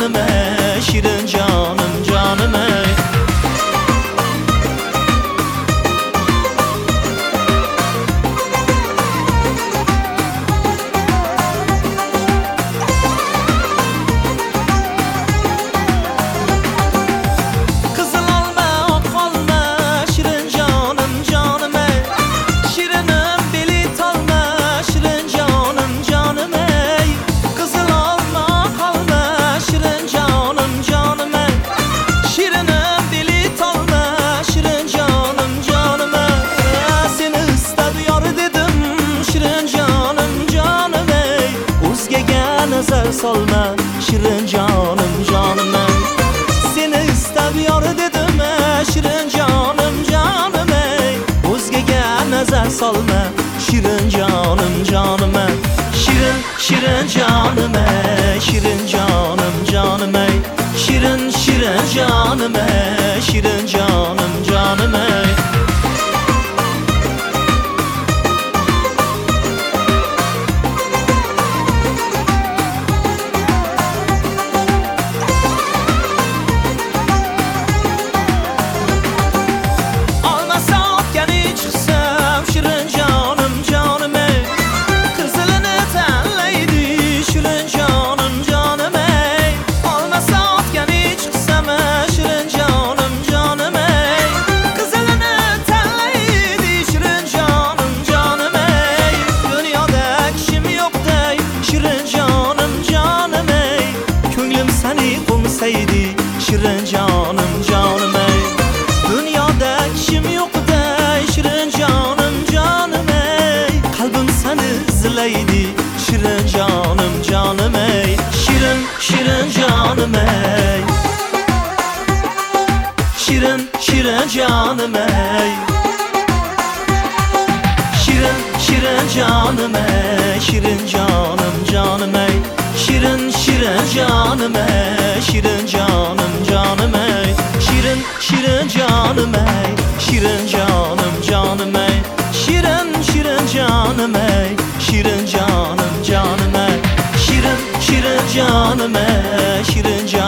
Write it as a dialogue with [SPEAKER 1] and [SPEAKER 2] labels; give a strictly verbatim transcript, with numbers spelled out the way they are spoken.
[SPEAKER 1] canım ey, şirin canım canım ey. Nazar solma şirin canım canım ey. Seni istemiyor dedim ey, şirin canım canım ey. O'zgaga nazar solma şirin canım canım ey. Şirin şirin canım ey, şirin canım canım ey. Şirin şirin canım ey, şirin canım canım ey. Şirin canım canım ey. Dünyada kim yok dey, şirin canım canım ey. Kalbim seni izleydi, şirin canım canım ey. Şirin şirin canım ey. Şirin şirin canım ey. Şirin şirin canım ey, şirin canım canım ey. Şirin şirin canım ey, şirin canım canım ey. Şirin şirin canım ey, şirin canım canım ey. Şirin şirin canım ey, şirin canım canım ey. Şirin şirin canım ey, şirin canım